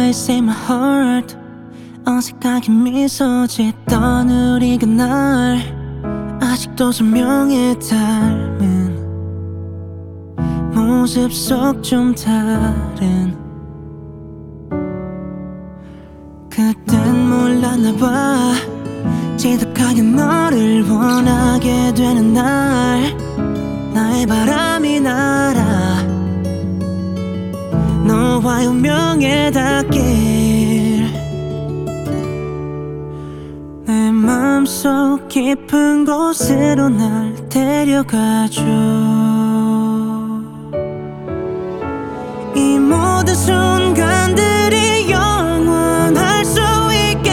Ice in my heart. 어색하게 미소 짓던 우리 그날 아직도 선명히 닮은 모습 속 좀 다른 그땐 몰랐나 봐. 지독하게 너를 원하게 되는 날 나의 바람이 날아 너와 운명에 닿길 내 맘속 깊은 곳으로 날 데려가줘. 이 모든 순간들이 영원할 수 있게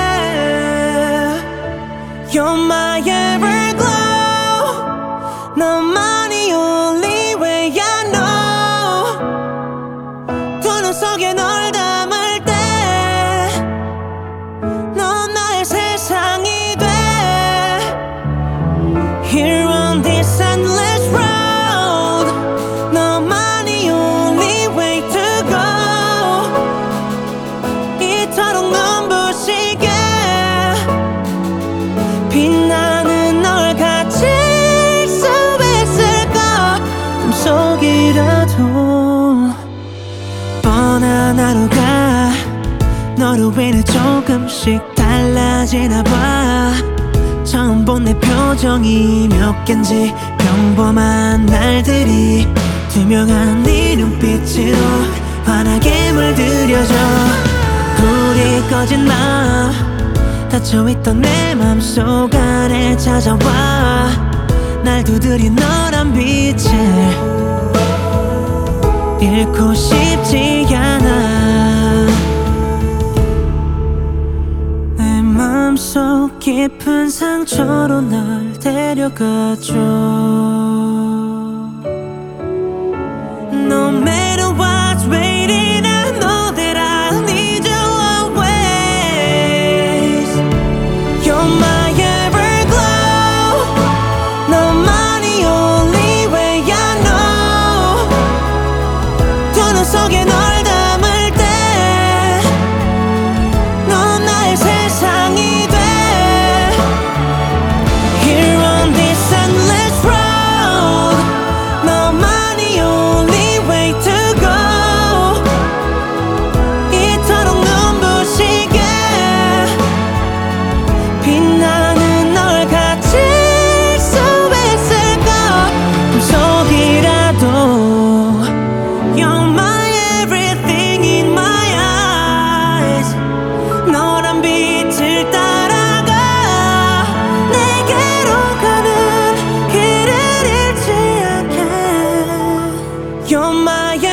You're my everglow. 너만이 only way I know. 두 눈 속에 널 담을 때 넌 나의 세상이 돼. Here on this endless road 너만이 only way to go. 이토록 눈부시게 빛나는 널 가질 수 있을까. 꿈속이라도 뻔한 하루가 너로 인해 조금씩 달라지나 봐. 처음 본 내 표정이 몇 갠지 평범한 날들이 투명한 네 눈빛으로 환하게 물들여줘. 불이 꺼진 마음 닫혀있던 내 맘속 안에 찾아와 날 두드린 너란 빛을 잃고 싶지 않아. 내 맘속 깊은 상처로 날 데려가줘. No matter what's waiting I know that I need you always. You're my everglow. 너만이 only way I know. 두 눈 속에 널 담을 때 넌 나의 세상이 돼. Here on this endless road 너만이 only way to go. 이토록 눈부시게 빛나는 널 가질 수 있을까. 꿈속이라도 You're my everything in my eyes. 너란 빛을 따라가 내게로 가는 길을 잃지 않게. You're my